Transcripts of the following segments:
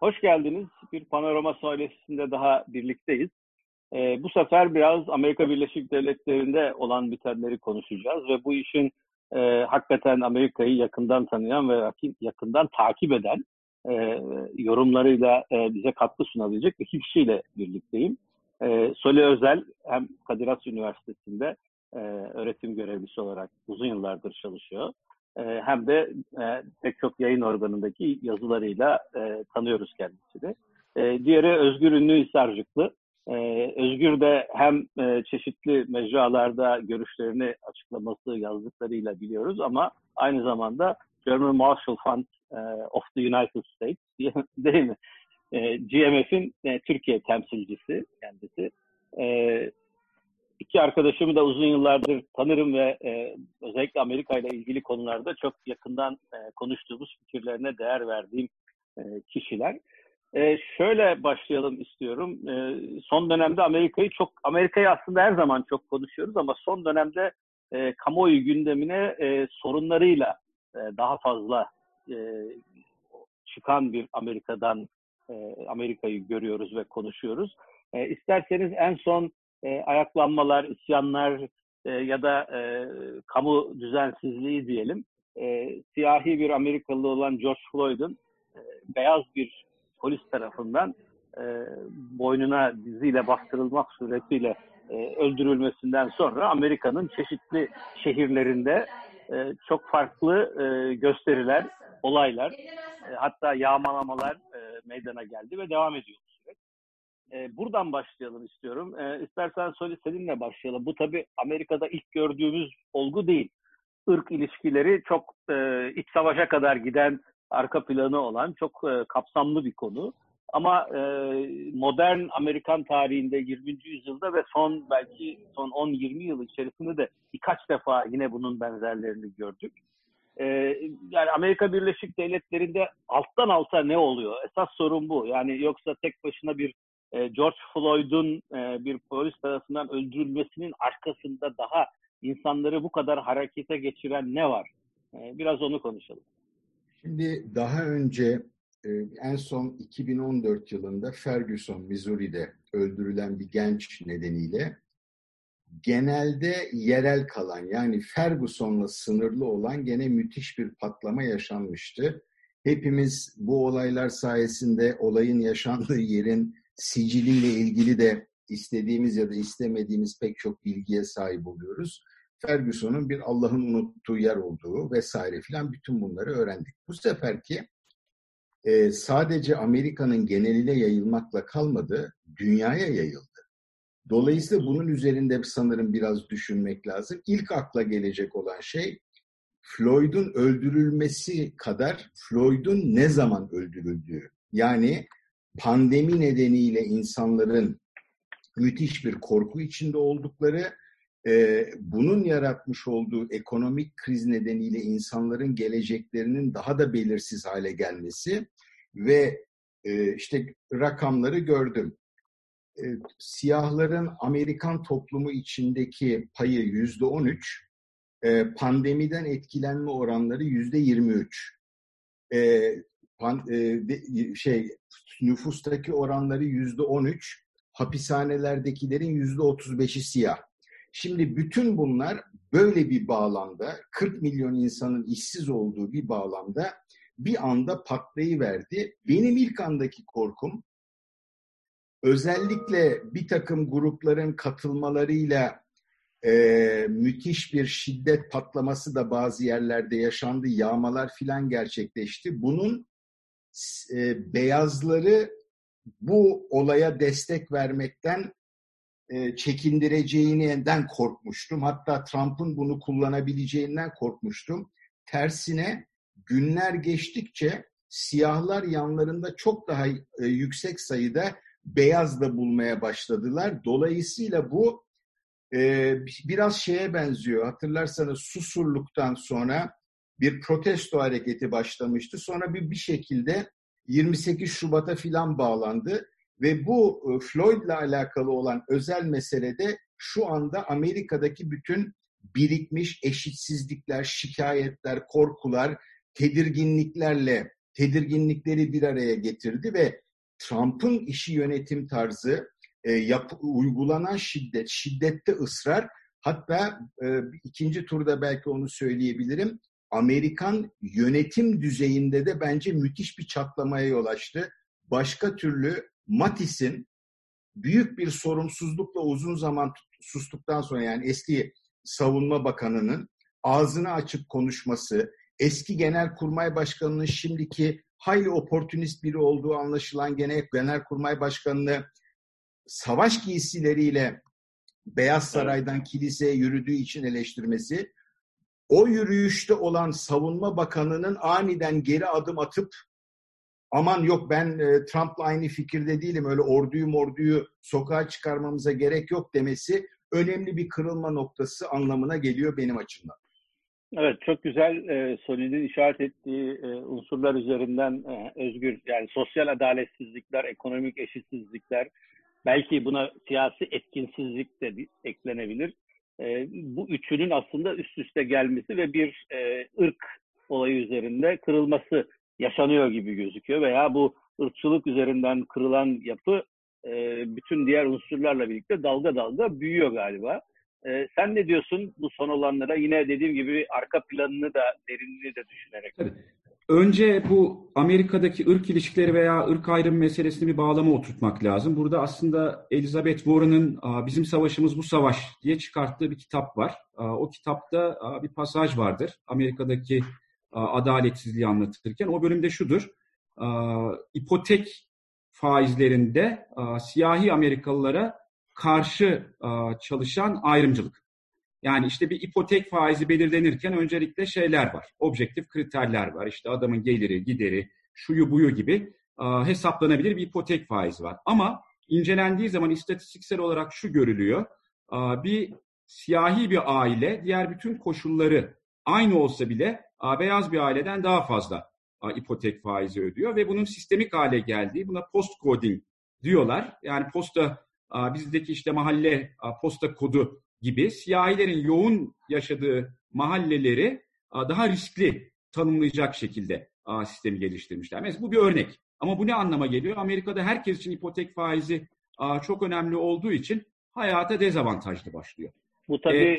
Hoş geldiniz. Bir panorama söyleşisinde daha birlikteyiz. Bu sefer biraz Amerika Birleşik Devletleri'nde olan bitenleri konuşacağız ve bu işin hakikaten Amerika'yı yakından tanıyan ve yakından takip eden yorumlarıyla bize katkı sunabilecek iki kişiyle birlikteyim. Soli Özel hem Kadir Has Üniversitesi'nde öğretim görevlisi olarak uzun yıllardır çalışıyor. Hem de pek çok yayın organındaki yazılarıyla tanıyoruz kendisini. Diğeri Özgür Ünlühisarcıklı. Özgür de hem çeşitli mecralarda görüşlerini açıklaması, yazdıklarıyla biliyoruz ama aynı zamanda German Marshall Fund of the United States değil mi? GMF'in Türkiye temsilcisi kendisi. İki arkadaşımı da uzun yıllardır tanırım ve özellikle Amerika ile ilgili konularda çok yakından konuştuğumuz, fikirlerine değer verdiğim kişiler. Şöyle başlayalım istiyorum. Son dönemde Amerika'yı aslında her zaman çok konuşuyoruz ama son dönemde kamuoyu gündemine sorunlarıyla daha fazla çıkan bir Amerika'yı görüyoruz ve konuşuyoruz. İsterseniz en son ayaklanmalar, isyanlar ya da kamu düzensizliği diyelim. Siyahi bir Amerikalı olan George Floyd'un beyaz bir polis tarafından boynuna diziyle bastırılmak suretiyle öldürülmesinden sonra Amerika'nın çeşitli şehirlerinde çok farklı gösteriler, olaylar, hatta yağmalamalar meydana geldi ve devam ediyor bu süreç. Buradan başlayalım istiyorum. İstersen Soli seninle başlayalım. Bu tabii Amerika'da ilk gördüğümüz olgu değil. Irk ilişkileri çok iç savaşa kadar giden, arka planı olan çok kapsamlı bir konu. Ama modern Amerikan tarihinde 20. yüzyılda ve belki son 10-20 yıl içerisinde de birkaç defa yine bunun benzerlerini gördük. Yani Amerika Birleşik Devletleri'nde alttan alta ne oluyor? Esas sorun bu. Yani yoksa tek başına bir George Floyd'un bir polis tarafından öldürülmesinin arkasında daha insanları bu kadar harekete geçiren ne var? Biraz onu konuşalım. Şimdi daha önce en son 2014 yılında Ferguson, Missouri'de öldürülen bir genç nedeniyle genelde yerel kalan, yani Ferguson'la sınırlı olan gene müthiş bir patlama yaşanmıştı. Hepimiz bu olaylar sayesinde olayın yaşandığı yerin siciliyle ilgili de istediğimiz ya da istemediğimiz pek çok bilgiye sahip oluyoruz. Ferguson'un bir Allah'ın unuttuğu yer olduğu vesaire filan, bütün bunları öğrendik. Bu seferki sadece Amerika'nın geneline yayılmakla kalmadı, dünyaya yayıldı. Dolayısıyla bunun üzerinde sanırım biraz düşünmek lazım. İlk akla gelecek olan şey, Floyd'un öldürülmesi kadar Floyd'un ne zaman öldürüldüğü. Yani pandemi nedeniyle insanların müthiş bir korku içinde oldukları, bunun yaratmış olduğu ekonomik kriz nedeniyle insanların geleceklerinin daha da belirsiz hale gelmesi ve işte rakamları gördüm. Siyahların Amerikan toplumu içindeki payı %13, pandemiden etkilenme oranları %23. Nüfustaki oranları %13, hapishanelerdekilerin %35'i siyah. Şimdi bütün bunlar böyle bir bağlamda, 40 milyon insanın işsiz olduğu bir bağlamda bir anda patlayıverdi. Benim ilk andaki korkum, özellikle bir takım grupların katılmalarıyla müthiş bir şiddet patlaması da bazı yerlerde yaşandı, yağmalar filan gerçekleşti. Bunun beyazları bu olaya destek vermekten çekindireceğinden korkmuştum. Hatta Trump'ın bunu kullanabileceğinden korkmuştum. Tersine günler geçtikçe siyahlar yanlarında çok daha yüksek sayıda beyaz da bulmaya başladılar. Dolayısıyla bu biraz şeye benziyor. Hatırlarsanız Susurluk'tan sonra bir protesto hareketi başlamıştı. Sonra bir şekilde 28 Şubat'a filan bağlandı. Ve bu Floyd'la alakalı olan özel meselede şu anda Amerika'daki bütün birikmiş eşitsizlikler, şikayetler, korkular, tedirginliklerle tedirginlikleri bir araya getirdi ve Trump'ın işi yönetim tarzı, uygulanan şiddette ısrar, hatta ikinci turda belki onu söyleyebilirim, Amerikan yönetim düzeyinde de bence müthiş bir çatlamaya yol açtı. Başka türlü Mattis'in büyük bir sorumsuzlukla uzun zaman sustuktan sonra, yani eski savunma bakanının ağzını açıp konuşması, eski genelkurmay başkanının şimdiki hayli oportunist biri olduğu anlaşılan genelkurmay başkanını savaş giysileriyle Beyaz Saray'dan kiliseye yürüdüğü için eleştirmesi, o yürüyüşte olan savunma bakanının aniden geri adım atıp aman yok ben Trump'la aynı fikirde değilim, öyle orduyu sokağa çıkarmamıza gerek yok demesi önemli bir kırılma noktası anlamına geliyor benim açımdan. Evet, çok güzel Solid'in işaret ettiği unsurlar üzerinden Özgür, yani sosyal adaletsizlikler, ekonomik eşitsizlikler, belki buna siyasi etkinsizlik de eklenebilir. Bu üçünün aslında üst üste gelmesi ve bir ırk olayı üzerinde kırılması yaşanıyor gibi gözüküyor veya bu ırkçılık üzerinden kırılan yapı bütün diğer unsurlarla birlikte dalga dalga büyüyor galiba. Sen ne diyorsun bu son olanlara? Yine dediğim gibi arka planını da, derinliğini de düşünerek. Tabii. Önce bu Amerika'daki ırk ilişkileri veya ırk ayrımı meselesini bir bağlama oturtmak lazım. Burada aslında Elizabeth Warren'ın Bizim Savaşımız Bu Savaş diye çıkarttığı bir kitap var. O kitapta bir pasaj vardır. Amerika'daki adaletsizliği anlatırken. O bölümde şudur. İpotek faizlerinde siyahi Amerikalılara karşı çalışan ayrımcılık. Yani işte bir ipotek faizi belirlenirken öncelikle şeyler var. Objektif kriterler var. İşte adamın geliri, gideri, şuyu buyu gibi hesaplanabilir bir ipotek faizi var. Ama incelendiği zaman istatistiksel olarak şu görülüyor. Bir siyahi bir aile diğer bütün koşulları aynı olsa bile beyaz bir aileden daha fazla ipotek faizi ödüyor ve bunun sistemik hale geldiği, buna post coding diyorlar. Yani bizdeki işte mahalle posta kodu gibi siyahilerin yoğun yaşadığı mahalleleri daha riskli tanımlayacak şekilde sistemi geliştirmişler. Mesela bu bir örnek. Ama bu ne anlama geliyor? Amerika'da herkes için ipotek faizi çok önemli olduğu için hayata dezavantajlı başlıyor. Bu tabii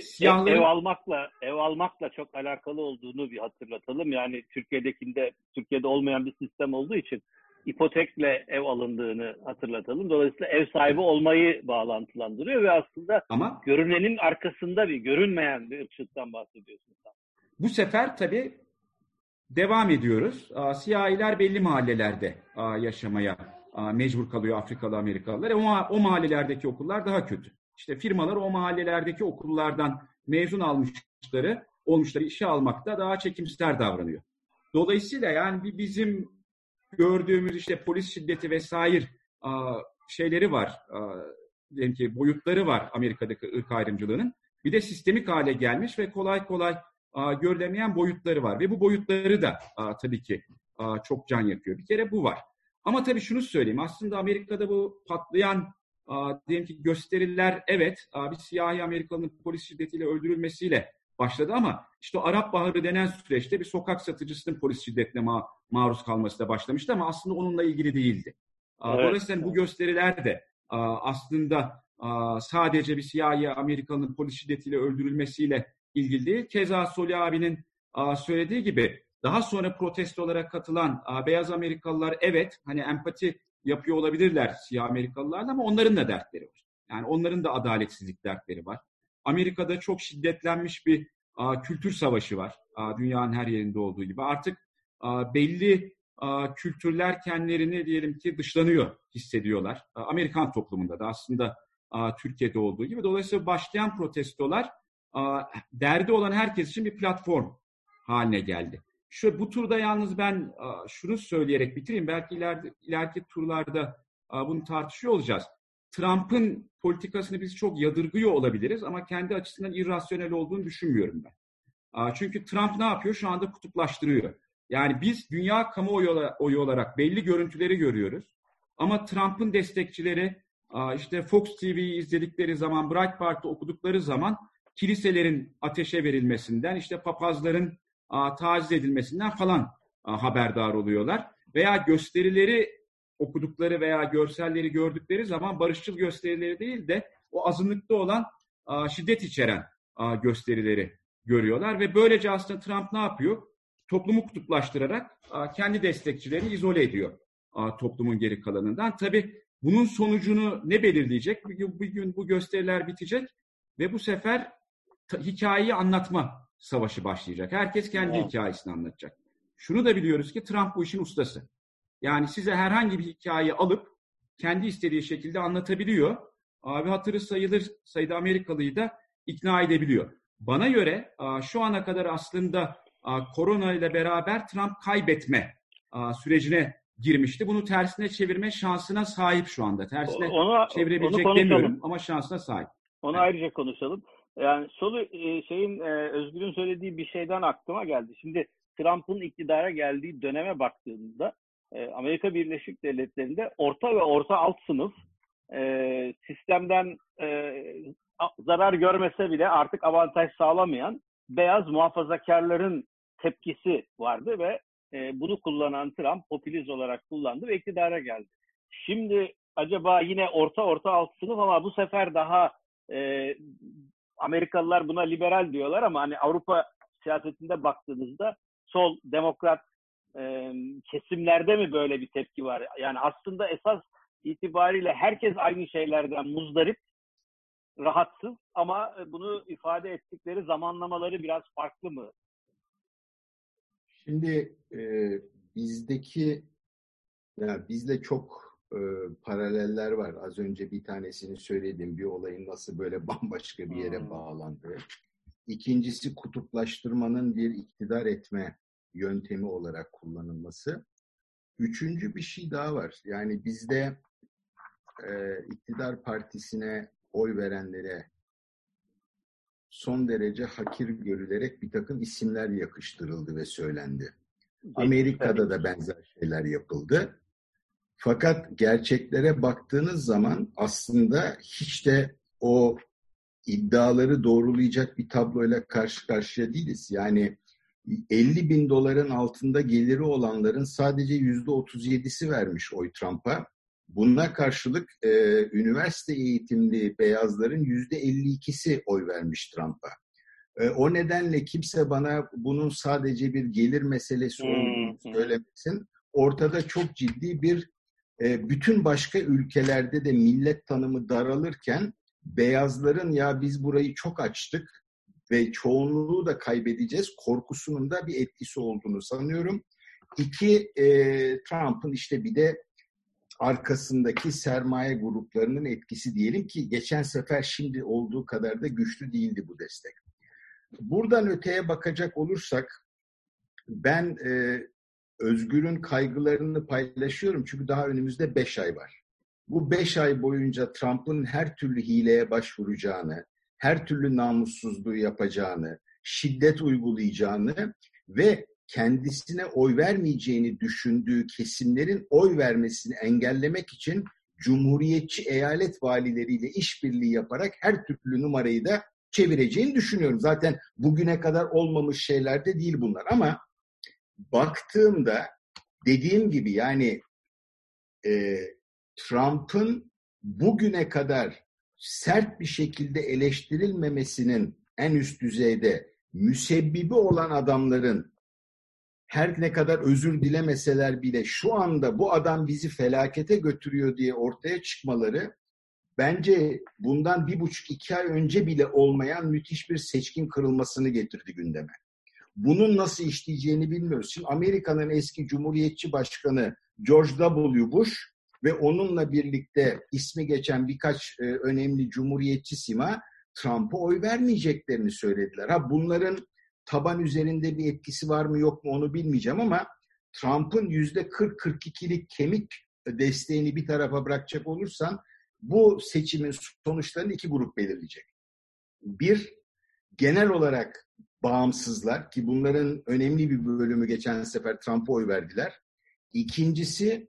ev almakla çok alakalı olduğunu bir hatırlatalım. Yani Türkiye'de olmayan bir sistem olduğu için ipotekle ev alındığını hatırlatalım. Dolayısıyla ev sahibi olmayı bağlantılandırıyor ve aslında görünenin arkasında görünmeyen bir ırkçılıktan bahsediyorsun. Bu sefer tabii devam ediyoruz. Siyahiler belli mahallelerde yaşamaya mecbur kalıyor, Afrikalı Amerikalılar. O mahallelerdeki okullar daha kötü. İşte firmalar o mahallelerdeki okullardan mezun olmuşları işe almakta daha çekimser davranıyor. Dolayısıyla yani bizim gördüğümüz işte polis şiddeti vesaire şeyleri var, diyelim ki boyutları var Amerika'daki ırk ayrımcılığının. Bir de sistemik hale gelmiş ve kolay kolay görülemeyen boyutları var. Ve bu boyutları da tabii ki çok can yakıyor. Bir kere bu var. Ama tabii şunu söyleyeyim. Aslında Amerika'da bu patlayan diyelim ki gösteriler, evet, bir siyahi Amerikalı'nın polis şiddetiyle öldürülmesiyle başladı ama işte o Arap Baharı denen süreçte bir sokak satıcısının polis şiddetine maruz kalması da başlamıştı ama aslında onunla ilgili değildi. Evet. Dolayısıyla bu gösteriler de aslında sadece bir siyahi Amerikalı'nın polis şiddetiyle öldürülmesiyle ilgili değil. Keza Soli abinin söylediği gibi daha sonra protestolara katılan beyaz Amerikalılar, evet, hani empati yapıyor olabilirler siyah Amerikalılarla ama onların da dertleri var. Yani onların da adaletsizlik dertleri var. Amerika'da çok şiddetlenmiş bir kültür savaşı var. Dünyanın her yerinde olduğu gibi. Artık belli kültürler kendilerini diyelim ki dışlanıyor hissediyorlar. Amerikan toplumunda da aslında Türkiye'de olduğu gibi. Dolayısıyla başlayan protestolar derdi olan herkes için bir platform haline geldi. Bu turda yalnız ben şunu söyleyerek bitireyim. Belki ileriki turlarda bunu tartışıyor olacağız. Trump'ın politikasını biz çok yadırgıyor olabiliriz ama kendi açısından irrasyonel olduğunu düşünmüyorum ben. Çünkü Trump ne yapıyor? Şu anda kutuplaştırıyor. Yani biz dünya kamuoyu olarak belli görüntüleri görüyoruz. Ama Trump'ın destekçileri işte Fox TV'yi izledikleri zaman, Breitbart'ı okudukları zaman kiliselerin ateşe verilmesinden, işte papazların taciz edilmesinden falan haberdar oluyorlar. Veya gösterileri okudukları veya görselleri gördükleri zaman barışçıl gösterileri değil de o azınlıkta olan şiddet içeren gösterileri görüyorlar ve böylece aslında Trump ne yapıyor? Toplumu kutuplaştırarak kendi destekçilerini izole ediyor toplumun geri kalanından. Tabii bunun sonucunu ne belirleyecek? Bir gün bu gösteriler bitecek ve bu sefer hikayeyi anlatma savaşı başlayacak. Herkes kendi hikayesini anlatacak. Şunu da biliyoruz ki Trump bu işin ustası. Yani size herhangi bir hikayeyi alıp kendi istediği şekilde anlatabiliyor. Abi hatırı sayılır sayıda Amerikalıyı da ikna edebiliyor. Bana göre şu ana kadar aslında korona ile beraber Trump kaybetme sürecine girmişti. Bunu tersine çevirme şansına sahip şu anda. Tersine çevirebilecek demiyorum ama şansına sahip. Onu ayrıca konuşalım. Yani Özgür'ün söylediği bir şeyden aklıma geldi. Şimdi Trump'ın iktidara geldiği döneme baktığımızda Amerika Birleşik Devletleri'nde orta ve orta alt sınıf sistemden zarar görmese bile artık avantaj sağlamayan beyaz muhafazakarların tepkisi vardı ve bunu kullanan Trump popülist olarak kullandı ve iktidara geldi. Şimdi acaba yine orta alt sınıf ama bu sefer daha Amerikalılar buna liberal diyorlar ama hani Avrupa siyasetinde baktığınızda sol demokrat kesimlerde mi böyle bir tepki var? Yani aslında esas itibariyle herkes aynı şeylerden muzdarip, rahatsız ama bunu ifade ettikleri zamanlamaları biraz farklı mı? Şimdi bizle çok paraleller var. Az önce bir tanesini söyledim. Bir olayın nasıl böyle bambaşka bir yere bağlandığı. İkincisi kutuplaştırmanın bir iktidar etme yöntemi olarak kullanılması. Üçüncü bir şey daha var. Yani bizde iktidar partisine oy verenlere son derece hakir görülerek bir takım isimler yakıştırıldı ve söylendi. Amerika'da da benzer şeyler yapıldı. Fakat gerçeklere baktığınız zaman aslında hiç de o iddiaları doğrulayacak bir tabloyla karşı karşıya değiliz. Yani $50.000 altında geliri olanların sadece %37'si vermiş oy Trump'a. Buna karşılık üniversite eğitimli beyazların %52'si oy vermiş Trump'a. O nedenle kimse bana bunun sadece bir gelir meselesi olduğunu söylemesin. Ortada çok ciddi bir bütün başka ülkelerde de millet tanımı daralırken beyazların ya biz burayı çok açtık ve çoğunluğu da kaybedeceğiz korkusunun da bir etkisi olduğunu sanıyorum. Trump'ın işte bir de arkasındaki sermaye gruplarının etkisi diyelim ki geçen sefer şimdi olduğu kadar da güçlü değildi bu destek. Buradan öteye bakacak olursak ben Özgür'ün kaygılarını paylaşıyorum çünkü daha önümüzde 5 ay var. Bu 5 ay boyunca Trump'ın her türlü hileye başvuracağını, her türlü namussuzluğu yapacağını, şiddet uygulayacağını ve kendisine oy vermeyeceğini düşündüğü kesimlerin oy vermesini engellemek için cumhuriyetçi eyalet valileriyle işbirliği yaparak her türlü numarayı da çevireceğini düşünüyorum. Zaten bugüne kadar olmamış şeyler de değil bunlar ama baktığımda dediğim gibi yani Trump'ın bugüne kadar sert bir şekilde eleştirilmemesinin en üst düzeyde müsebbibi olan adamların her ne kadar özür dilemeseler bile şu anda bu adam bizi felakete götürüyor diye ortaya çıkmaları bence bundan 1,5-2 ay önce bile olmayan müthiş bir seçkin kırılmasını getirdi gündeme. Bunun nasıl işleyeceğini bilmiyoruz. Şimdi Amerika'nın eski Cumhuriyetçi Başkanı George W. Bush ve onunla birlikte ismi geçen birkaç önemli Cumhuriyetçi sima Trump'a oy vermeyeceklerini söylediler. Bunların taban üzerinde bir etkisi var mı yok mu onu bilmeyeceğim ama Trump'ın %40-42'lik kemik desteğini bir tarafa bırakacak olursan bu seçimin sonuçlarını 2 grup belirleyecek. Bir, genel olarak bağımsızlar ki bunların önemli bir bölümü geçen sefer Trump'a oy verdiler. İkincisi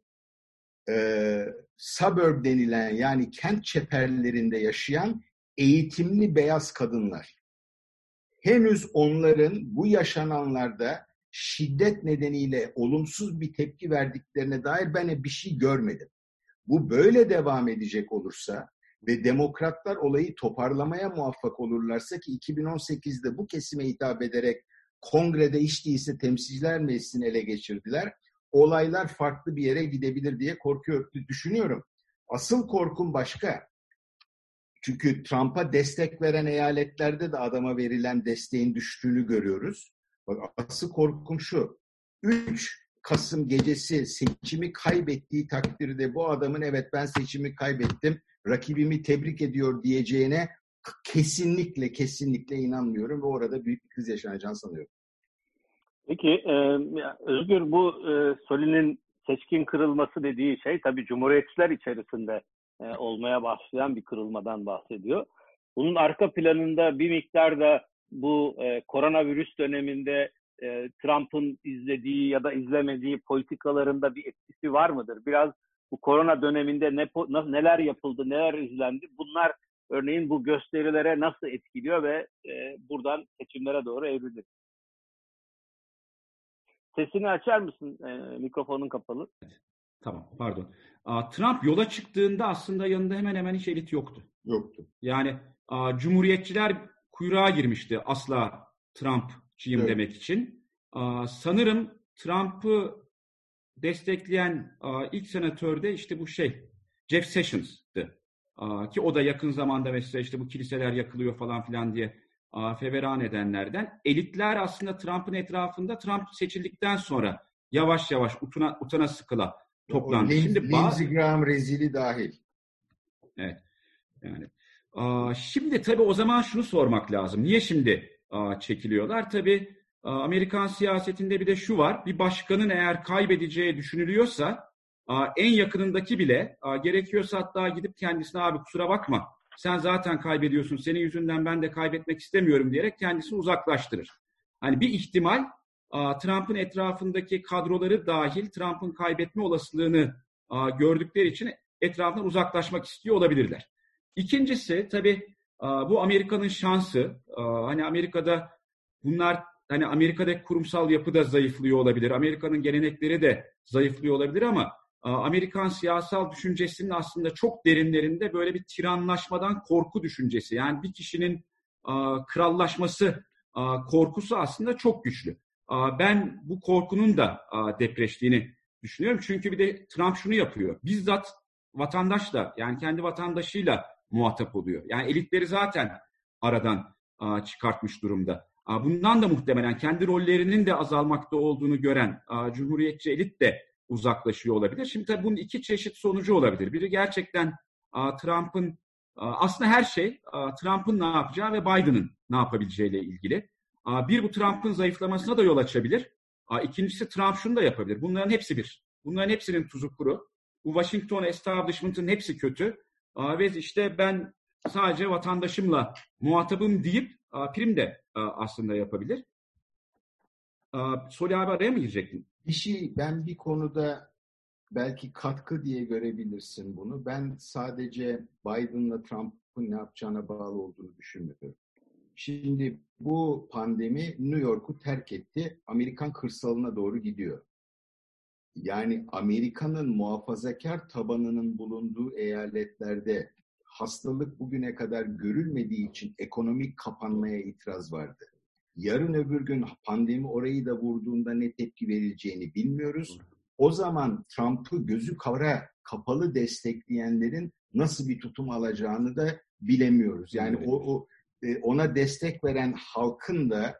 suburb denilen yani kent çeperlerinde yaşayan eğitimli beyaz kadınlar. Henüz onların bu yaşananlarda şiddet nedeniyle olumsuz bir tepki verdiklerine dair ben bir şey görmedim. Bu böyle devam edecek olursa ve demokratlar olayı toparlamaya muvaffak olurlarsa, ki 2018'de bu kesime hitap ederek kongrede hiç değilse temsilciler meclisini ele geçirdiler, olaylar farklı bir yere gidebilir diye düşünüyorum. Asıl korkum başka. Çünkü Trump'a destek veren eyaletlerde de adama verilen desteğin düştüğünü görüyoruz. Bak, asıl korkum şu: 3 Kasım gecesi seçimi kaybettiği takdirde bu adamın evet ben seçimi kaybettim, rakibimi tebrik ediyor diyeceğine kesinlikle inanmıyorum ve orada büyük bir kriz yaşanacağını sanıyorum. Peki Özgür, bu Soli'nin seçkin kırılması dediği şey tabii Cumhuriyetçiler içerisinde olmaya başlayan bir kırılmadan bahsediyor. Bunun arka planında bir miktar da bu koronavirüs döneminde Trump'ın izlediği ya da izlemediği politikalarında bir etkisi var mıdır? Biraz bu korona döneminde neler yapıldı, neler izlendi? Bunlar örneğin bu gösterilere nasıl etkiliyor ve buradan seçimlere doğru evrilir? Sesini açar mısın? Mikrofonun kapalı. Tamam, pardon. Trump yola çıktığında aslında yanında hemen hemen hiç elit yoktu. Yani Cumhuriyetçiler kuyruğa girmişti asla Trump'cıyım evet demek için. Sanırım Trump'ı destekleyen ilk senatör de işte bu Jeff Sessions'tı. Ki o da yakın zamanda mesela işte bu kiliseler yakılıyor falan filan diye feveran edenlerden. Elitler aslında Trump'ın etrafında Trump seçildikten sonra yavaş yavaş utana sıkıla toplandı. Lindsey Graham rezili dahil. Evet. Yani şimdi tabii o zaman şunu sormak lazım. Niye şimdi çekiliyorlar? Tabii Amerikan siyasetinde bir de şu var. Bir başkanın eğer kaybedeceği düşünülüyorsa en yakınındaki bile gerekiyorsa hatta gidip kendisine abi kusura bakma sen zaten kaybediyorsun, senin yüzünden ben de kaybetmek istemiyorum diyerek kendisini uzaklaştırır. Hani bir ihtimal Trump'ın etrafındaki kadroları dahil Trump'ın kaybetme olasılığını gördükleri için etrafından uzaklaşmak istiyor olabilirler. İkincisi tabii bu Amerika'nın şansı. Hani Amerika'da bunlar hani Amerika'daki kurumsal yapı da zayıflıyor olabilir. Amerika'nın gelenekleri de zayıflıyor olabilir ama Amerikan siyasal düşüncesinin aslında çok derinlerinde böyle bir tiranlaşmadan korku düşüncesi. Yani bir kişinin krallaşması korkusu aslında çok güçlü. Ben bu korkunun da depreştiğini düşünüyorum. Çünkü bir de Trump şunu yapıyor. Bizzat vatandaşla yani kendi vatandaşıyla muhatap oluyor. Yani elitleri zaten aradan çıkartmış durumda. Bundan da muhtemelen kendi rollerinin de azalmakta olduğunu gören Cumhuriyetçi elit de uzaklaşıyor olabilir. Şimdi tabii bunun iki çeşit sonucu olabilir. Biri gerçekten Trump'ın aslında her şey Trump'ın ne yapacağı ve Biden'ın ne yapabileceğiyle ilgili. Bir, bu Trump'ın zayıflamasına da yol açabilir. İkincisi Trump şunu da yapabilir. Bunların hepsi bir. Bunların hepsinin tuzu kuru. Bu Washington establishment'ın hepsi kötü. Ve işte ben sadece vatandaşımla muhatabım deyip prim de aslında yapabilir. Soli abi araya mı girecektin? Ben bir konuda belki katkı diye görebilirsin bunu. Ben sadece Biden'la Trump'ın ne yapacağına bağlı olduğunu düşünmüyorum. Şimdi bu pandemi New York'u terk etti. Amerikan kırsalına doğru gidiyor. Yani Amerika'nın muhafazakar tabanının bulunduğu eyaletlerde hastalık bugüne kadar görülmediği için ekonomik kapanmaya itiraz vardı. Yarın öbür gün pandemi orayı da vurduğunda ne tepki verileceğini bilmiyoruz. O zaman Trump'ı gözü kapalı destekleyenlerin nasıl bir tutum alacağını da bilemiyoruz. Yani ona destek veren halkın da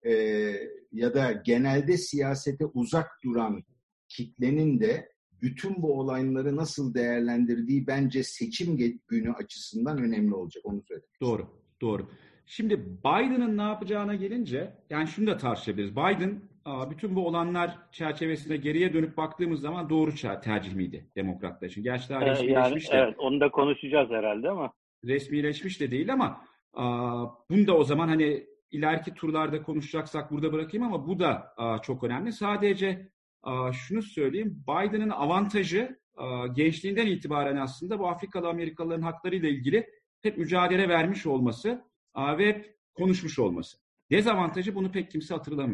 ya da genelde siyasete uzak duran kitlenin de bütün bu olayları nasıl değerlendirdiği bence seçim günü açısından önemli olacak. Onu söyleyeyim. Doğru. Şimdi Biden'ın ne yapacağına gelince yani şunu da tartışabiliriz. Biden bütün bu olanlar çerçevesinde geriye dönüp baktığımız zaman doğru tercih miydi demokratlar için? Gerçi daha resmileşmiş de. Evet, onu da konuşacağız herhalde ama. Resmileşmiş de değil ama bunu da o zaman hani ileriki turlarda konuşacaksak burada bırakayım ama bu da çok önemli. Sadece şunu söyleyeyim. Biden'ın avantajı gençliğinden itibaren aslında bu Afrikalı Amerikalıların haklarıyla ilgili hep mücadele vermiş olması ve hep konuşmuş olması. Dezavantajı bunu pek kimse hatırlamıyor.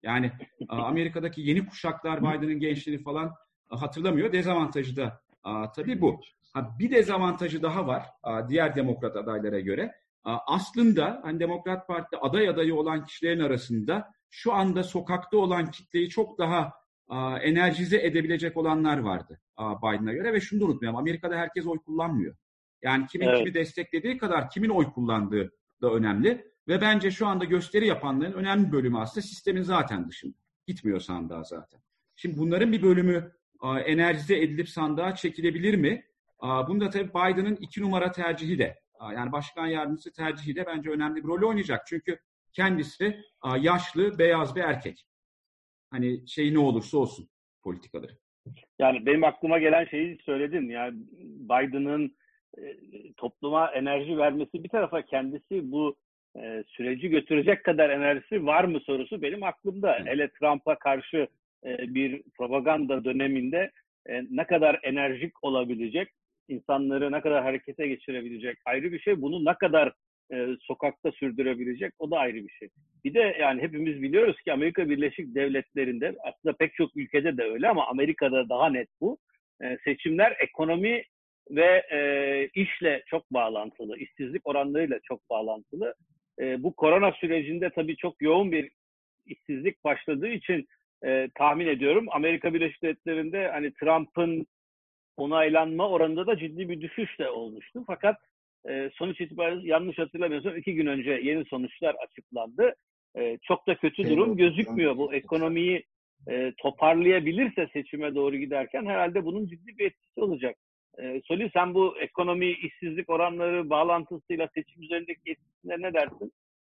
Yani Amerika'daki yeni kuşaklar Biden'ın gençliğini falan hatırlamıyor. Dezavantajı da tabii bu. Bir dezavantajı daha var diğer demokrat adaylara göre. Aslında hani Demokrat Parti'de aday adayı olan kişilerin arasında şu anda sokakta olan kitleyi çok daha enerjize edebilecek olanlar vardı Biden'a göre ve şunu da unutmayalım. Amerika'da herkes oy kullanmıyor. Yani kimin kimi desteklediği kadar kimin oy kullandığı da önemli. Ve bence şu anda gösteri yapanların önemli bölümü aslında sistemin zaten dışında. Gitmiyor sandığa zaten. Şimdi bunların bir bölümü enerjize edilip sandığa çekilebilir mi? Bunda tabii Biden'ın 2 numara tercihi de, yani başkan yardımcısı tercihi de bence önemli bir rol oynayacak. Çünkü kendisi yaşlı, beyaz bir erkek. Hani ne olursa olsun politikaları. Yani benim aklıma gelen şeyi söyledin. Yani Biden'ın topluma enerji vermesi bir tarafa, kendisi bu süreci götürecek kadar enerjisi var mı sorusu benim aklımda. Hele Trump'a karşı bir propaganda döneminde ne kadar enerjik olabilecek, insanları ne kadar harekete geçirebilecek ayrı bir şey. Bunu ne kadar sokakta sürdürebilecek, o da ayrı bir şey. Bir de yani hepimiz biliyoruz ki Amerika Birleşik Devletleri'nde, aslında pek çok ülkede de öyle ama Amerika'da daha net bu. Seçimler ekonomi ve işle çok bağlantılı, işsizlik oranlarıyla çok bağlantılı. Bu korona sürecinde tabii çok yoğun bir işsizlik başladığı için tahmin ediyorum Amerika Birleşik Devletleri'nde hani Trump'ın onaylanma oranında da ciddi bir düşüş de olmuştu. Fakat sonuç itibariyle yanlış hatırlamıyorsam 2 gün önce yeni sonuçlar açıklandı. Çok da kötü durum gözükmüyor. Bu ekonomiyi toparlayabilirse seçime doğru giderken herhalde bunun ciddi bir etkisi olacak. Solih, sen bu ekonomi, işsizlik oranları bağlantısıyla seçim üzerindeki etkisine ne dersin?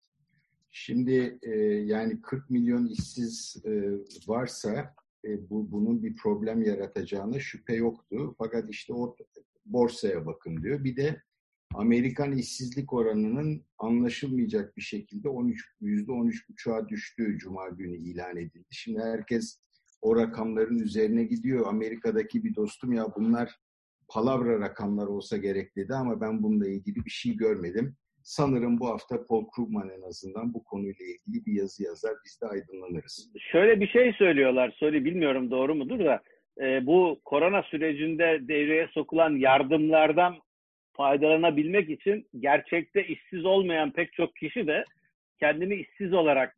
Şimdi yani 40 milyon işsiz varsa bunun bir problem yaratacağına şüphe yoktu. Fakat işte o borsaya bakın diyor. Bir de Amerikan işsizlik oranının anlaşılmayacak bir şekilde %13,5'a düştüğü Cuma günü ilan edildi. Şimdi herkes o rakamların üzerine gidiyor. Amerika'daki bir dostum ya bunlar palavra rakamlar olsa gerek dedi ama ben bununla ilgili bir şey görmedim. Sanırım bu hafta Paul Krugman en azından bu konuyla ilgili bir yazı yazar. Biz de aydınlanırız. Şöyle bir şey söylüyorlar. Bilmiyorum doğru mudur da bu korona sürecinde devreye sokulan yardımlardan faydalanabilmek için gerçekte işsiz olmayan pek çok kişi de kendini işsiz olarak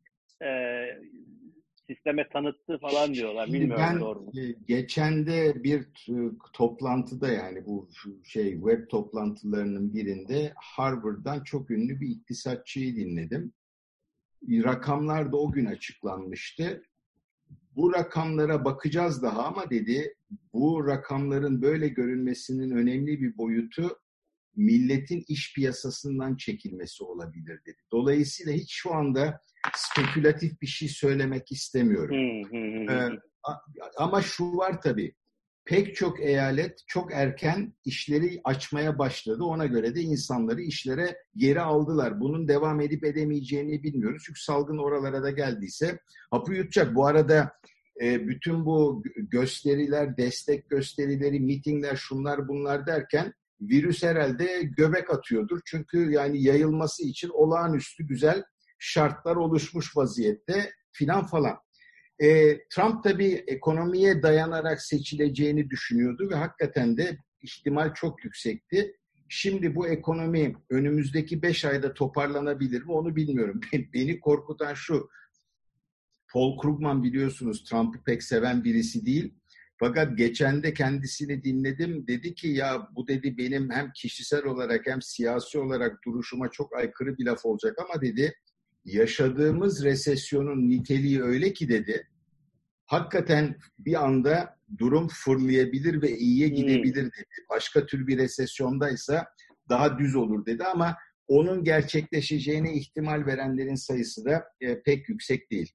sisteme tanıttı falan diyorlar. Bilmiyorum doğru mu? Geçen de bir toplantıda, yani bu web toplantılarının birinde Harvard'dan çok ünlü bir iktisatçıyı dinledim. Rakamlar da o gün açıklanmıştı. Bu rakamlara bakacağız daha ama dedi, bu rakamların böyle görünmesinin önemli bir boyutu milletin iş piyasasından çekilmesi olabilir dedi. Dolayısıyla hiç şu anda spekülatif bir şey söylemek istemiyorum. Ama şu var tabii, pek çok eyalet çok erken işleri açmaya başladı. Ona göre de insanları işlere geri aldılar. Bunun devam edip edemeyeceğini bilmiyoruz. Çünkü salgın oralara da geldiyse hapı yutacak. Bu arada bütün bu gösteriler, destek gösterileri, mitingler, şunlar bunlar derken virüs herhalde göbek atıyordur. Çünkü yani yayılması için olağanüstü güzel şartlar oluşmuş vaziyette filan falan. Trump tabii ekonomiye dayanarak seçileceğini düşünüyordu ve hakikaten de ihtimal çok yüksekti. Şimdi bu ekonomi önümüzdeki 5 ayda toparlanabilir mi onu bilmiyorum. Beni korkutan şu, Paul Krugman biliyorsunuz Trump'ı pek seven birisi değil. Fakat geçen de kendisini dinledim. Dedi ki ya bu dedi benim hem kişisel olarak hem siyasi olarak duruşuma çok aykırı bir laf olacak ama dedi yaşadığımız resesyonun niteliği öyle ki dedi hakikaten bir anda durum fırlayabilir ve iyiye gidebilir dedi. Başka tür bir resesyondaysa daha düz olur dedi ama onun gerçekleşeceğine ihtimal verenlerin sayısı da pek yüksek değil.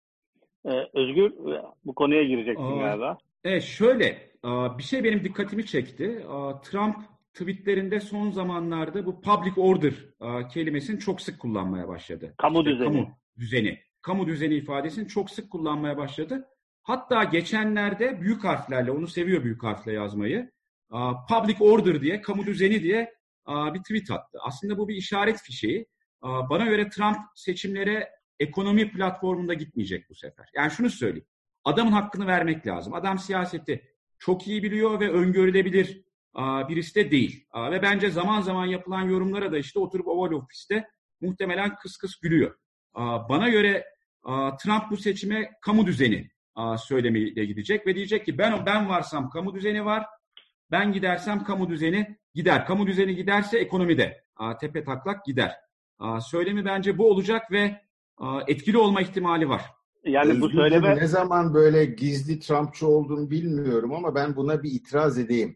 Özgür, bu konuya gireceksin galiba. Şöyle bir şey benim dikkatimi çekti. Trump tweetlerinde son zamanlarda bu public order kelimesini çok sık kullanmaya başladı. Kamu düzeni. Kamu düzeni ifadesini çok sık kullanmaya başladı. Hatta geçenlerde büyük harflerle, onu seviyor büyük harfle yazmayı, public order diye, kamu düzeni diye bir tweet attı. Aslında bu bir işaret fişeği. Bana göre Trump seçimlere ekonomi platformunda gitmeyecek bu sefer. Yani şunu söyleyeyim. Adamın hakkını vermek lazım. Adam siyaseti çok iyi biliyor ve öngörülebilir birisi de değil. Ve bence zaman zaman yapılan yorumlara da işte oturup Oval Ofis'te muhtemelen kıs kıs gülüyor. Bana göre Trump bu seçime kamu düzeni söylemiyle gidecek ve diyecek ki ben varsam kamu düzeni var, ben gidersem kamu düzeni gider. Kamu düzeni giderse ekonomi de tepe taklak gider. Söylemi bence bu olacak ve etkili olma ihtimali var. Yani bu söyleme ne zaman böyle gizli Trumpçı olduğunu bilmiyorum ama ben buna bir itiraz edeyim.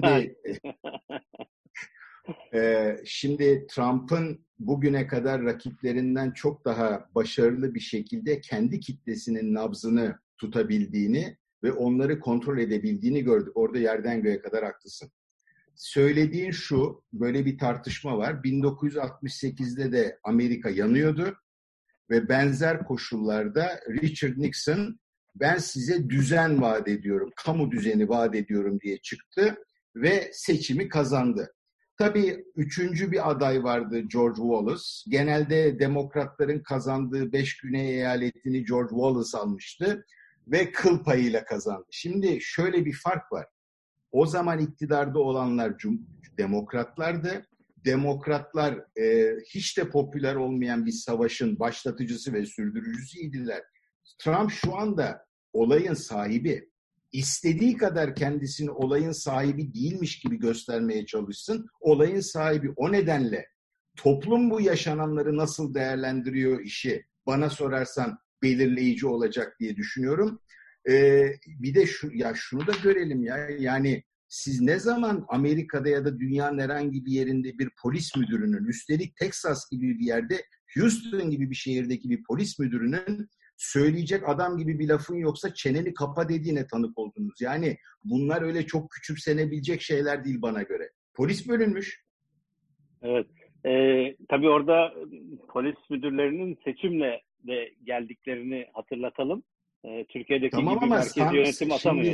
Şimdi Trump'ın bugüne kadar rakiplerinden çok daha başarılı bir şekilde kendi kitlesinin nabzını tutabildiğini ve onları kontrol edebildiğini gördük. Orada yerden göğe kadar haklısın. Söylediğin şu, böyle bir tartışma var. 1968'de de Amerika yanıyordu ve benzer koşullarda Richard Nixon ben size düzen vaat ediyorum, kamu düzeni vaat ediyorum diye çıktı ve seçimi kazandı. Tabii üçüncü bir aday vardı, George Wallace. Genelde demokratların kazandığı 5 Güney eyaletini George Wallace almıştı ve kıl payıyla kazandı. Şimdi şöyle bir fark var. O zaman iktidarda olanlar demokratlardı. Demokratlar hiç de popüler olmayan bir savaşın başlatıcısı ve sürdürücüsüydüler. Trump şu anda olayın sahibi. İstediği kadar kendisini olayın sahibi değilmiş gibi göstermeye çalışsın. Olayın sahibi. O nedenle toplum bu yaşananları nasıl değerlendiriyor işi bana sorarsan belirleyici olacak diye düşünüyorum. Bir de şunu da görelim ya. Yani siz ne zaman Amerika'da ya da dünyanın herhangi bir yerinde bir polis müdürünün, üstelik Texas gibi bir yerde, Houston gibi bir şehirdeki bir polis müdürünün söyleyecek adam gibi bir lafın yoksa çeneni kapa dediğine tanık oldunuz. Yani bunlar öyle çok küçümsenebilecek şeyler değil bana göre. Polis bölünmüş. Evet. Tabii orada polis müdürlerinin seçimle de geldiklerini hatırlatalım. Türkiye'deki tamam, gibi merkezi yönetim atamıyor.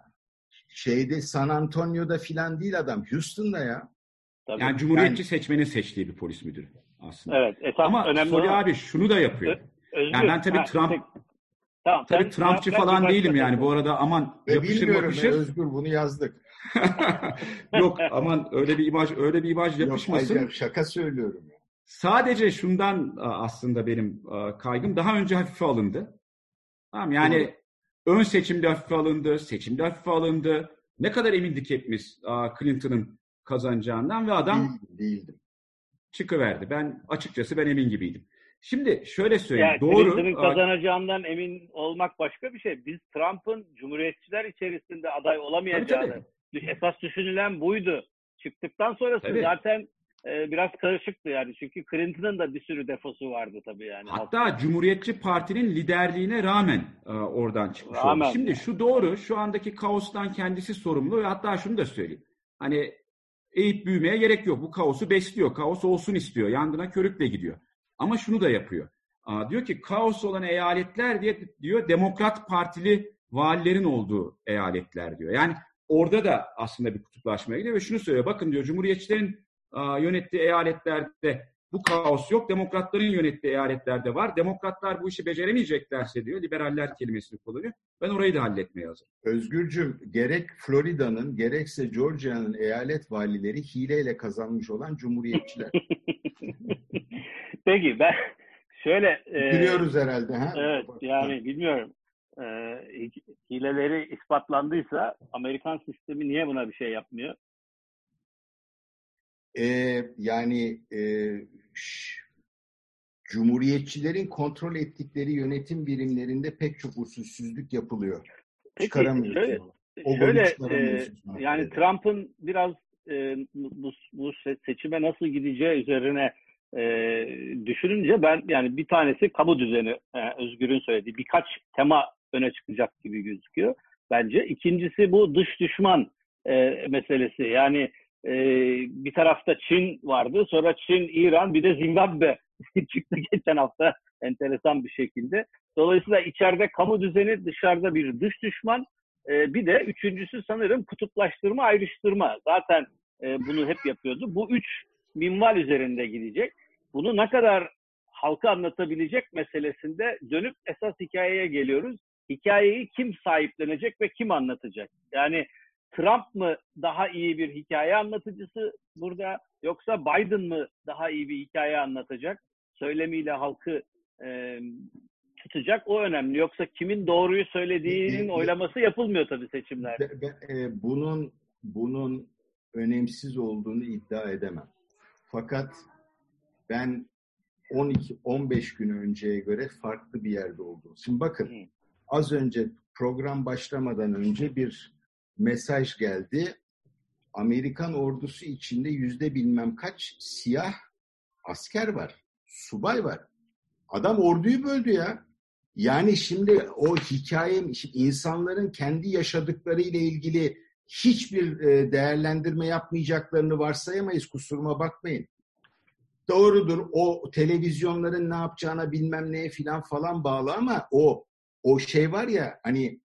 San Antonio'da filan değil adam. Houston'da ya. Tabii. Yani Cumhuriyetçi seçmenin seçtiği bir polis müdürü aslında. Evet. Ama Soli abi şunu da yapıyor. Yani ben tabii Trumpçı falan değilim yani. Bu arada aman yapışır. Özgür bunu yazdık. Yok aman öyle bir imaj yapışmasın. Yok, şaka söylüyorum. Sadece şundan aslında benim kaygım daha önce hafife alındı. Tamam yani ön seçimde hafife alındı, seçimde hafife alındı. Ne kadar emindik hepimiz Clinton'ın kazanacağından ve adam değildim. Çıkıverdi. Açıkçası ben emin gibiydim. Şimdi şöyle söyleyeyim. Yani Clinton'ın kazanacağından emin olmak başka bir şey. Biz Trump'ın Cumhuriyetçiler içerisinde aday olamayacağını esas düşünülen buydu. Çıktıktan sonrası zaten biraz karışıktı yani. Çünkü Clinton'ın da bir sürü defosu vardı tabii yani. Hatta Cumhuriyetçi Parti'nin liderliğine rağmen oradan çıkmış oldu. Şimdi şu doğru. Şu andaki kaostan kendisi sorumlu ve hatta şunu da söyleyeyim. Hani eğip büyümeye gerek yok. Bu kaosu besliyor. Kaos olsun istiyor. Yangına körükle gidiyor. Ama şunu da yapıyor. Diyor ki kaos olan eyaletler diyor Demokrat Partili valilerin olduğu eyaletler diyor. Yani orada da aslında bir kutuplaşmaya gidiyor ve şunu söylüyor. Bakın diyor Cumhuriyetçilerin yönettiği eyaletlerde bu kaos yok. Demokratların yönettiği eyaletlerde var. Demokratlar bu işi beceremeyeceklerse diyor. Liberaller kelimesini kullanıyor. Ben orayı da halletmeye hazırım. Özgürcüğüm, gerek Florida'nın gerekse Georgia'nın eyalet valileri hileyle kazanmış olan cumhuriyetçiler. Peki ben şöyle... Biliyoruz herhalde. Ha? Evet yani bilmiyorum. Hileleri ispatlandıysa Amerikan sistemi niye buna bir şey yapmıyor? Cumhuriyetçilerin kontrol ettikleri yönetim birimlerinde pek çok usulsüzlük yapılıyor. Peki, şöyle yani Trump'ın biraz bu seçime nasıl gideceği üzerine düşününce ben yani bir tanesi kamu düzeni, Özgür'ün söylediği birkaç tema öne çıkacak gibi gözüküyor bence. İkincisi bu dış düşman meselesi. Yani bir tarafta Çin vardı, sonra Çin, İran, bir de Zimbabwe çıktı geçen hafta enteresan bir şekilde. Dolayısıyla içeride kamu düzeni, dışarıda bir dış düşman. Bir de üçüncüsü sanırım kutuplaştırma, ayrıştırma. Zaten bunu hep yapıyordu. Bu üç minval üzerinde gidecek. Bunu ne kadar halka anlatabilecek meselesinde dönüp esas hikayeye geliyoruz. Hikayeyi kim sahiplenecek ve kim anlatacak? Yani Trump mı daha iyi bir hikaye anlatıcısı burada, yoksa Biden mı daha iyi bir hikaye anlatacak? Söylemiyle halkı tutacak, o önemli. Yoksa kimin doğruyu söylediğinin oylaması yapılmıyor tabii seçimlerde. Bunun önemsiz olduğunu iddia edemem. Fakat ben 12-15 gün önceye göre farklı bir yerde oldum. Şimdi bakın, az önce program başlamadan önce bir mesaj geldi. Amerikan ordusu içinde %bilmem kaç siyah asker var, subay var. Adam orduyu böldü ya. Yani şimdi o hikaye, insanların kendi yaşadıklarıyla ilgili hiçbir değerlendirme yapmayacaklarını varsayamayız, kusuruma bakmayın. Doğrudur, o televizyonların ne yapacağına bilmem neye falan bağlı, ama o şey var ya, hani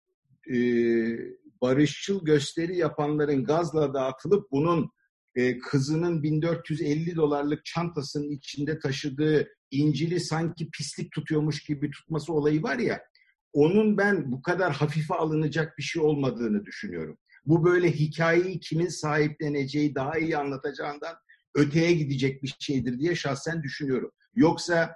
barışçıl gösteri yapanların gazla dağıtılıp bunun kızının $1450 çantasının içinde taşıdığı İncil'i sanki pislik tutuyormuş gibi tutması olayı var ya, onun ben bu kadar hafife alınacak bir şey olmadığını düşünüyorum. Bu böyle hikayeyi kimin sahipleneceği, daha iyi anlatacağından öteye gidecek bir şeydir diye şahsen düşünüyorum. Yoksa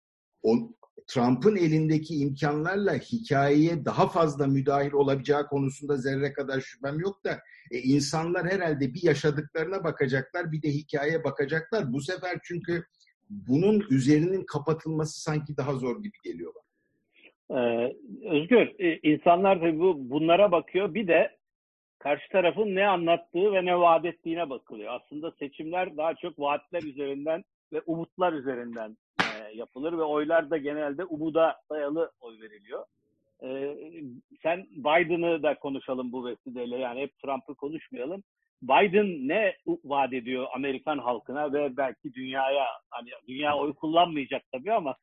Trump'ın elindeki imkanlarla hikayeye daha fazla müdahil olabileceği konusunda zerre kadar şüphem yok da insanlar herhalde bir yaşadıklarına bakacaklar, bir de hikayeye bakacaklar. Bu sefer çünkü bunun üzerinin kapatılması sanki daha zor gibi geliyor bana. Özgür, insanlar tabii bunlara bakıyor. Bir de karşı tarafın ne anlattığı ve ne vaat ettiğine bakılıyor. Aslında seçimler daha çok vaatler üzerinden ve umutlar üzerinden yapılır ve oylar da genelde umuda dayalı oy veriliyor. Sen Biden'ı da konuşalım bu vesileyle, yani hep Trump'ı konuşmayalım. Biden ne vaat ediyor Amerikan halkına ve belki dünyaya? Hani dünya oy kullanmayacak tabii ama.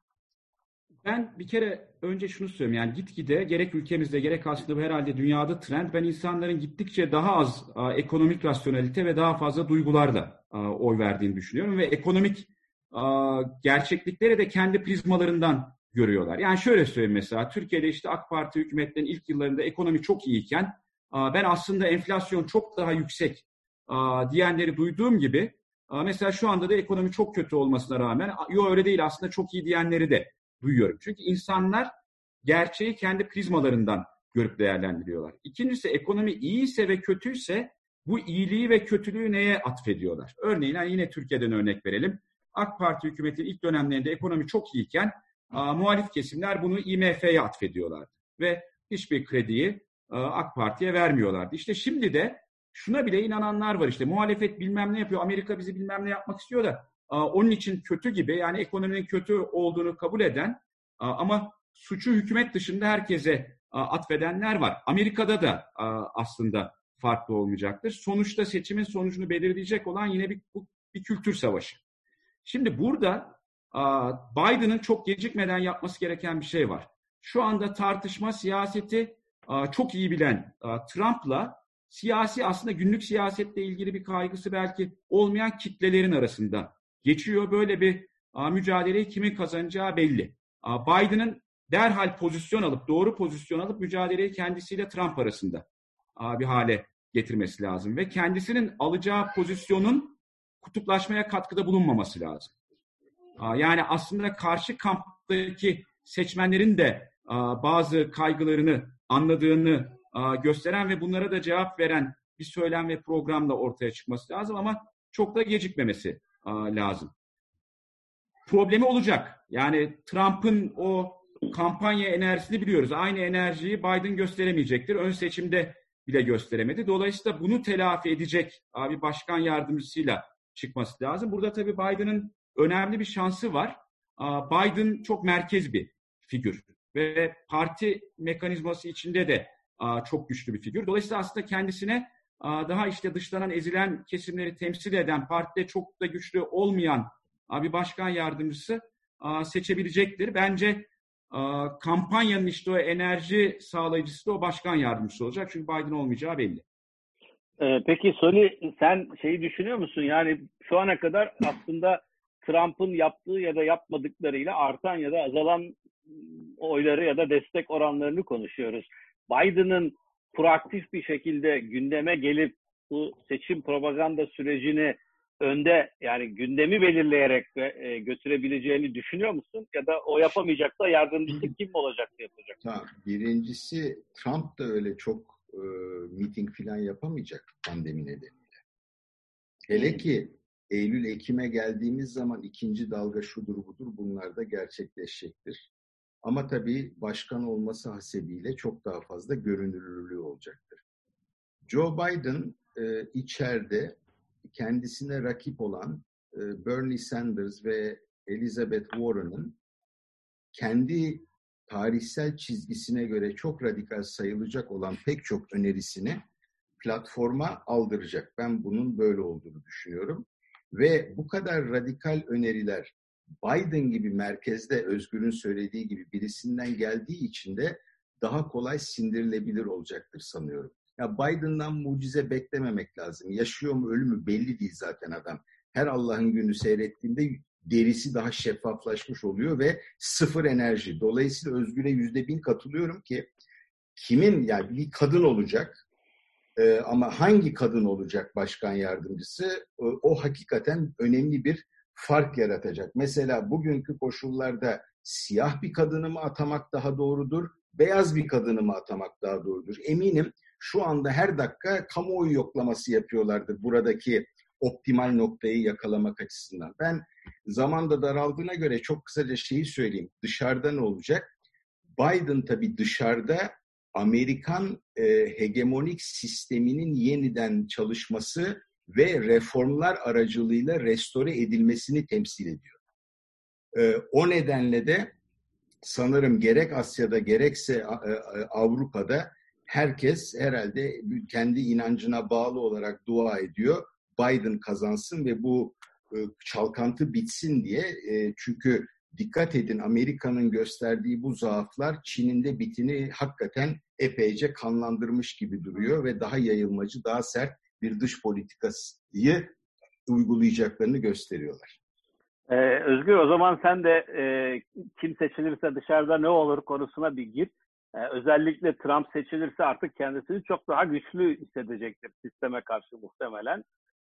Ben bir kere önce şunu söyleyeyim, yani gitgide gerek ülkemizde gerek aslında herhalde dünyada trend, ben insanların gittikçe daha az ekonomik rasyonelite ve daha fazla duygularla oy verdiğini düşünüyorum ve ekonomik gerçeklikleri de kendi prizmalarından görüyorlar. Yani şöyle söyleyeyim, mesela Türkiye'de işte AK Parti hükümetlerinin ilk yıllarında ekonomi çok iyiyken ben aslında enflasyon çok daha yüksek diyenleri duyduğum gibi mesela şu anda da ekonomi çok kötü olmasına rağmen yok öyle değil aslında çok iyi diyenleri de duyuyorum. Çünkü insanlar gerçeği kendi prizmalarından görüp değerlendiriyorlar. İkincisi, ekonomi iyiyse ve kötüyse bu iyiliği ve kötülüğü neye atfediyorlar? Örneğin yine Türkiye'den örnek verelim. AK Parti hükümetinin ilk dönemlerinde ekonomi çok iyiyken muhalif kesimler bunu IMF'ye atfediyorlardı. Ve hiçbir krediyi AK Parti'ye vermiyorlardı. İşte şimdi de şuna bile inananlar var, işte muhalefet bilmem ne yapıyor, Amerika bizi bilmem ne yapmak istiyor da onun için kötü gibi, yani ekonominin kötü olduğunu kabul eden ama suçu hükümet dışında herkese atfedenler var. Amerika'da da aslında farklı olmayacaktır. Sonuçta seçimin sonucunu belirleyecek olan yine bir kültür savaşı. Şimdi burada Biden'ın çok gecikmeden yapması gereken bir şey var. Şu anda tartışma siyaseti çok iyi bilen Trump'la siyasi, aslında günlük siyasetle ilgili bir kaygısı belki olmayan kitlelerin arasında geçiyor. Böyle bir mücadeleyi kimin kazanacağı belli. Biden'ın derhal doğru pozisyon alıp mücadeleyi kendisiyle Trump arasında bir hale getirmesi lazım. Ve kendisinin alacağı pozisyonun kutuplaşmaya katkıda bulunmaması lazım. Yani aslında karşı kamptaki seçmenlerin de bazı kaygılarını anladığını gösteren ve bunlara da cevap veren bir söylem ve programla ortaya çıkması lazım ama çok da gecikmemesi lazım. Problemi olacak. Yani Trump'ın o kampanya enerjisini biliyoruz. Aynı enerjiyi Biden gösteremeyecektir. Ön seçimde bile gösteremedi. Dolayısıyla bunu telafi edecek bir başkan yardımcısıyla çıkması lazım. Burada tabii Biden'ın önemli bir şansı var. Biden çok merkez bir figür ve parti mekanizması içinde de çok güçlü bir figür. Dolayısıyla aslında kendisine daha işte dışlanan, ezilen kesimleri temsil eden, partide çok da güçlü olmayan bir başkan yardımcısı seçebilecektir. Bence kampanyanın işte o enerji sağlayıcısı da o başkan yardımcısı olacak. Çünkü Biden olmayacağı belli. Peki Soli, sen şeyi düşünüyor musun? Yani şu ana kadar aslında Trump'ın yaptığı ya da yapmadıklarıyla artan ya da azalan oyları ya da destek oranlarını konuşuyoruz. Biden'ın proaktif bir şekilde gündeme gelip bu seçim propaganda sürecini önde, yani gündemi belirleyerek götürebileceğini düşünüyor musun? Ya da o yapamayacaksa yardımcısı kim olacak yapacak? Tamam. Birincisi, Trump da öyle çok miting falan yapamayacak pandemi nedeniyle. Hele ki Eylül-Ekim'e geldiğimiz zaman ikinci dalga şudur budur bunlar da gerçekleşecektir. Ama tabii başkan olması hasebiyle çok daha fazla görünürlüğü olacaktır. Joe Biden içeride kendisine rakip olan Bernie Sanders ve Elizabeth Warren'ın kendi tarihsel çizgisine göre çok radikal sayılacak olan pek çok önerisini platforma aldıracak. Ben bunun böyle olduğunu düşünüyorum. Ve bu kadar radikal öneriler Biden gibi merkezde, Özgür'ün söylediği gibi birisinden geldiği için de daha kolay sindirilebilir olacaktır sanıyorum. Ya Biden'dan mucize beklememek lazım. Yaşıyor mu ölü mü belli değil zaten adam. Her Allah'ın günü seyrettiğinde derisi daha şeffaflaşmış oluyor ve sıfır enerji. Dolayısıyla Özgür'e %1000 katılıyorum ki kimin, yani bir kadın olacak ama hangi kadın olacak başkan yardımcısı, o hakikaten önemli bir fark yaratacak. Mesela bugünkü koşullarda siyah bir kadını mı atamak daha doğrudur, beyaz bir kadını mı atamak daha doğrudur? Eminim şu anda her dakika kamuoyu yoklaması yapıyorlardır buradaki optimal noktayı yakalamak açısından. Ben zaman da daraldığına göre çok kısaca şeyi söyleyeyim. Dışarıda ne olacak? Biden tabii dışarıda Amerikan hegemonik sisteminin yeniden çalışması ve reformlar aracılığıyla restore edilmesini temsil ediyor. O nedenle de sanırım gerek Asya'da gerekse Avrupa'da herkes herhalde kendi inancına bağlı olarak dua ediyor. Biden kazansın ve bu çalkantı bitsin diye. Çünkü dikkat edin, Amerika'nın gösterdiği bu zaaflar Çin'in de bitini hakikaten epeyce kanlandırmış gibi duruyor ve daha yayılmacı, daha sert bir dış politikayı uygulayacaklarını gösteriyorlar. Özgür, o zaman sen de kim seçilirse dışarıda ne olur konusuna bir gir. Özellikle Trump seçilirse artık kendisini çok daha güçlü hissedecektir sisteme karşı muhtemelen.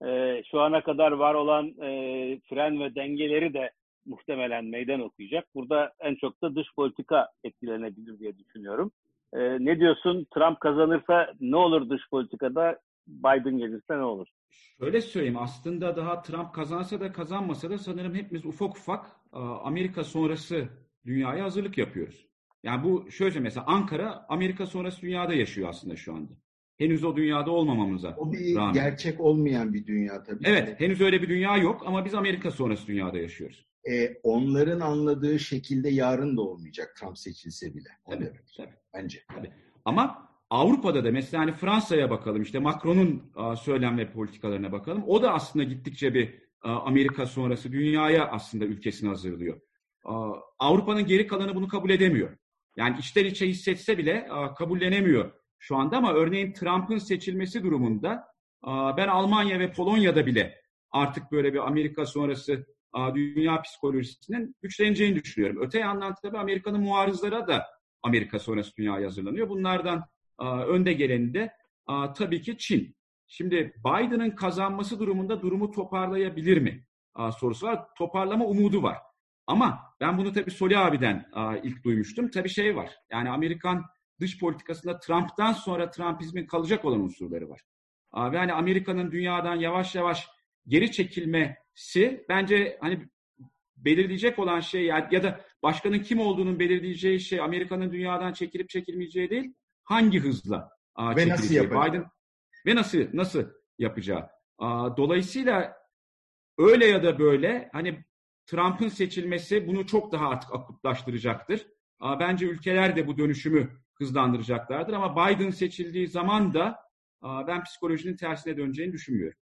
Şu ana kadar var olan fren ve dengeleri de muhtemelen meydan okuyacak. Burada en çok da dış politika etkilenebilir diye düşünüyorum. Ne diyorsun? Trump kazanırsa ne olur dış politikada? Biden gelirse ne olur? Şöyle söyleyeyim, aslında daha Trump kazansa da kazanmasa da sanırım hepimiz ufak ufak Amerika sonrası dünyaya hazırlık yapıyoruz. Yani bu şöyle, mesela Ankara Amerika sonrası dünyada yaşıyor aslında şu anda. Henüz o dünyada olmamamıza O bir rağmen. Gerçek olmayan bir dünya tabii. Evet, henüz öyle bir dünya yok ama biz Amerika sonrası dünyada yaşıyoruz. Onların anladığı şekilde yarın da olmayacak Trump seçilse bile. Tabii. Bence. Tabii. Ama Avrupa'da da mesela hani Fransa'ya bakalım, işte Macron'un söylem ve politikalarına bakalım. O da aslında gittikçe bir Amerika sonrası dünyaya aslında ülkesini hazırlıyor. Avrupa'nın geri kalanı bunu kabul edemiyor. Yani içten içe hissetse bile kabullenemiyor şu anda, ama örneğin Trump'ın seçilmesi durumunda ben Almanya ve Polonya'da bile artık böyle bir Amerika sonrası dünya psikolojisinin güçleneceğini düşünüyorum. Öte yandan tabii Amerika'nın muarızları da Amerika sonrası dünyaya hazırlanıyor. Bunlardan önde geleni de tabii ki Çin. Şimdi Biden'ın kazanması durumunda durumu toparlayabilir mi sorusu var. Toparlama umudu var. Ama ben bunu tabii Soli abiden ilk duymuştum. Tabii şey var. Yani Amerikan dış politikasında Trump'tan sonra Trumpizmin kalacak olan unsurları var. Ve hani Amerika'nın dünyadan yavaş yavaş geri çekilmesi bence hani belirleyecek olan şey, ya da başkanın kim olduğunun belirleyeceği şey Amerika'nın dünyadan çekilip çekilmeyeceği değil, hangi hızla çekileceği. Biden ve nasıl yapacağı. Dolayısıyla öyle ya da böyle hani Trump'ın seçilmesi bunu çok daha artık akutlaştıracaktır. Bence ülkeler de bu dönüşümü hızlandıracaklardır, ama Biden seçildiği zaman da ben psikolojinin tersine döneceğini düşünmüyorum.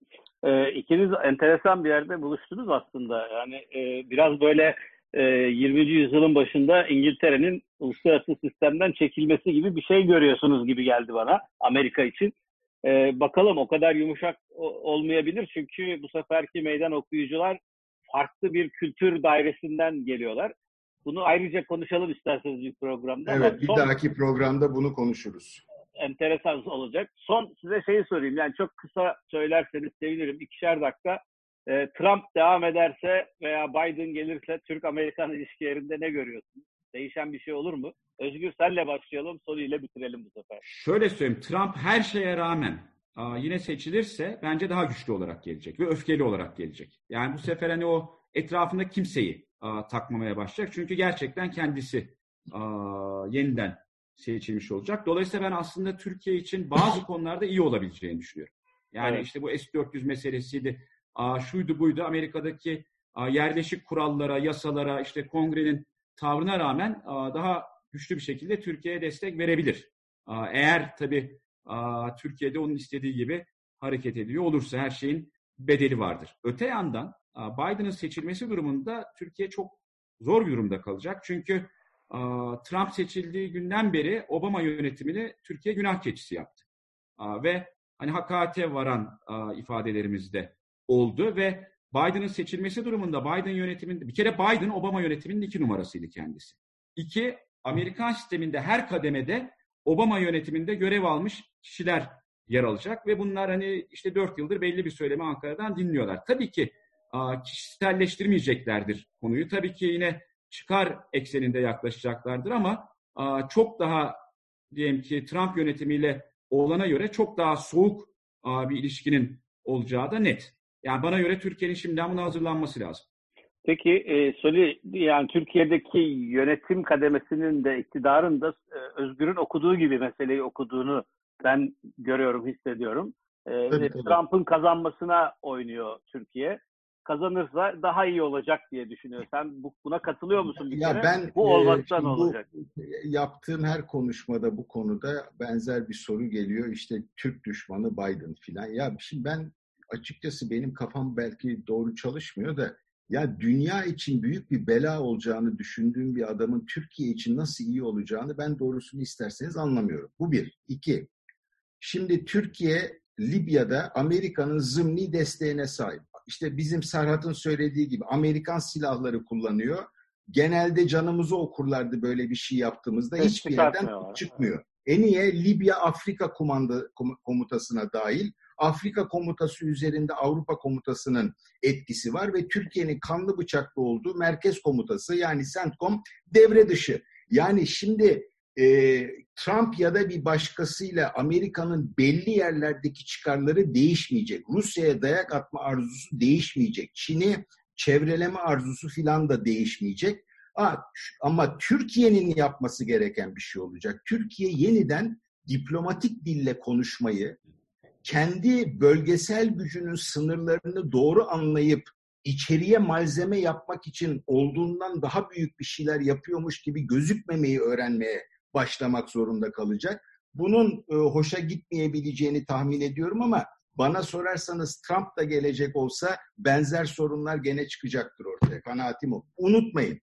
İkiniz enteresan bir yerde buluştunuz aslında. Yani biraz böyle 20. yüzyılın başında İngiltere'nin uluslararası sistemden çekilmesi gibi bir şey görüyorsunuz gibi geldi bana Amerika için. Bakalım, o kadar yumuşak olmayabilir çünkü bu seferki meydan okuyucular farklı bir kültür dairesinden geliyorlar. Bunu ayrıca konuşalım isterseniz bir programda. Evet, ama bir dahaki programda bunu konuşuruz. enteresan olacak. Son size şeyi sorayım. Yani çok kısa söylerseniz sevinirim. 2'şer dakika. Trump devam ederse veya Biden gelirse Türk-Amerikan ilişkilerinde ne görüyorsunuz? Değişen bir şey olur mu? Özgür, senle başlayalım. Soruyla bitirelim bu sefer. Şöyle söyleyeyim. Trump her şeye rağmen yine seçilirse bence daha güçlü olarak gelecek ve öfkeli olarak gelecek. Yani bu sefer hani o etrafında kimseyi takmamaya başlayacak. Çünkü gerçekten kendisi yeniden seçilmiş olacak. Dolayısıyla ben aslında Türkiye için bazı konularda iyi olabileceğini düşünüyorum. Yani Evet. işte bu S-400 meselesiydi, şuydu buydu. Amerika'daki yerleşik kurallara, yasalara, işte kongrenin tavrına rağmen daha güçlü bir şekilde Türkiye'ye destek verebilir. Eğer tabii Türkiye'de onun istediği gibi hareket ediyor olursa her şeyin bedeli vardır. Öte yandan Biden'ın seçilmesi durumunda Türkiye çok zor bir durumda kalacak. Çünkü Trump seçildiği günden beri Obama yönetimini Türkiye günah keçisi yaptı. Ve hani hakarete varan ifadelerimiz de oldu ve Biden'ın seçilmesi durumunda Biden yönetiminde bir kere Biden Obama yönetiminin 2 numarasıydı kendisi. 2, Amerikan sisteminde her kademede Obama yönetiminde görev almış kişiler yer alacak ve bunlar hani işte 4 yıldır belli bir söylemi Ankara'dan dinliyorlar. Tabii ki kişiselleştirmeyeceklerdir konuyu. Tabii ki yine çıkar ekseninde yaklaşacaklardır ama çok daha diyelim ki Trump yönetimiyle olana göre çok daha soğuk bir ilişkinin olacağı da net. Yani bana göre Türkiye'nin şimdiden buna hazırlanması lazım. Peki Soli, yani Türkiye'deki yönetim kademesinin de iktidarın da Özgür'ün okuduğu gibi meseleyi okuduğunu ben görüyorum, hissediyorum. Tabii. Trump'ın kazanmasına oynuyor Türkiye. Kazanırsa daha iyi olacak diye düşünüyor. Sen buna katılıyor musun bir kere? Ben Bu olmazsa ne olacak? Yaptığım her konuşmada bu konuda benzer bir soru geliyor. İşte Türk düşmanı Biden filan. Ya şimdi ben açıkçası benim kafam belki doğru çalışmıyor da ya dünya için büyük bir bela olacağını düşündüğüm bir adamın Türkiye için nasıl iyi olacağını ben doğrusunu isterseniz anlamıyorum. Bu bir. 2. Şimdi Türkiye Libya'da Amerika'nın zımni desteğine sahip. İşte bizim Serhat'ın söylediği gibi Amerikan silahları kullanıyor. Genelde canımızı okurlardı böyle bir şey yaptığımızda. Hiçbir yerden çıkmıyor. Niye? Libya Afrika komutasına dahil. Afrika komutası üzerinde Avrupa komutasının etkisi var ve Türkiye'nin kanlı bıçaklı olduğu merkez komutası yani CENTCOM devre dışı. Yani şimdi Trump ya da bir başkasıyla Amerika'nın belli yerlerdeki çıkarları değişmeyecek. Rusya'ya dayak atma arzusu değişmeyecek. Çin'i çevreleme arzusu filan da değişmeyecek. Ama Türkiye'nin yapması gereken bir şey olacak. Türkiye yeniden diplomatik dille konuşmayı, kendi bölgesel gücünün sınırlarını doğru anlayıp içeriye malzeme yapmak için olduğundan daha büyük bir şeyler yapıyormuş gibi gözükmemeyi öğrenmeye başlamak zorunda kalacak. Bunun hoşa gitmeyebileceğini tahmin ediyorum ama bana sorarsanız Trump da gelecek olsa benzer sorunlar gene çıkacaktır ortaya. Kanaatim o. Unutmayın,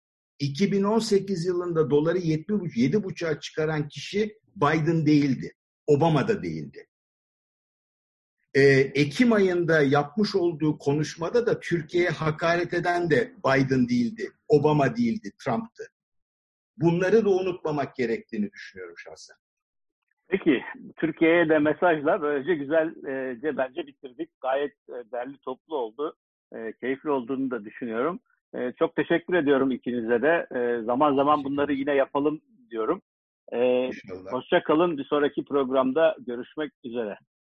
2018 yılında doları 7,5'a çıkaran kişi Biden değildi. Obama da değildi. Ekim ayında yapmış olduğu konuşmada da Türkiye'ye hakaret eden de Biden değildi, Obama değildi, Trump'tı. Bunları da unutmamak gerektiğini düşünüyorum şahsen. Peki, Türkiye'ye de mesajla böylece güzelce bence bitirdik. Gayet derli toplu oldu. Keyifli olduğunu da düşünüyorum. Çok teşekkür ediyorum ikinize de. Zaman zaman bunları yine yapalım diyorum. İnşallah. Hoşça kalın. Bir sonraki programda görüşmek üzere.